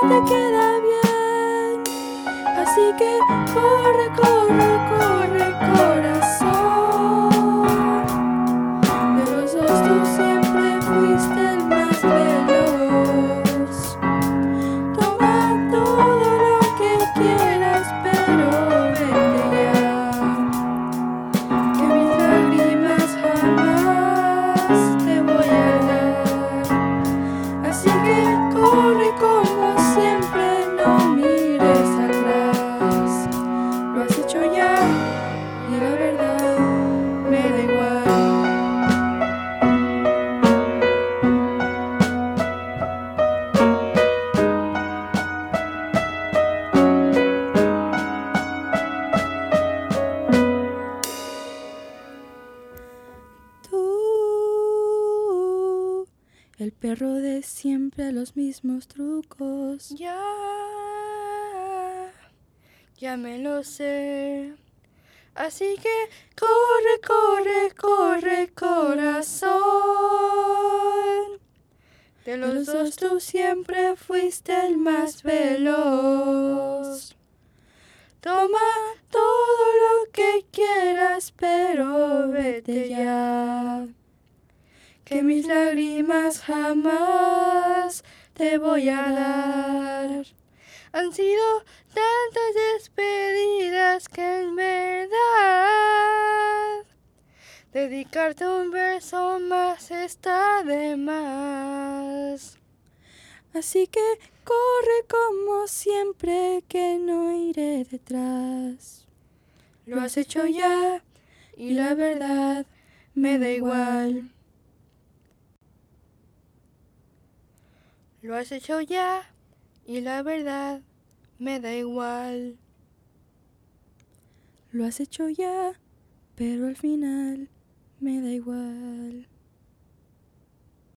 te queda bien. Así que corre, corre, corre, corazón. De los dos tú siempre fuiste el más veloz. Toma todo lo que quieras, pero vete ya, que mis lágrimas jamás te voy a dar. Así que corre como siempre, no mires atrás. Lo has hecho ya y la verdad me da igual. Tú, el perro de siempre, los mismos trucos. Ya me lo sé. Así que corre, corre, corre, corazón. De los dos tú siempre fuiste el más veloz. Toma todo lo que quieras, pero vete ya, que mis lágrimas jamás te voy a dar. Han sido tantas despedidas que en verdad dedicarte un verso más está de más. Así que corre como siempre, que no iré detrás. Lo has hecho ya y la verdad me da igual. Lo has hecho ya y la verdad me da igual. Lo has hecho ya, pero al final me da igual.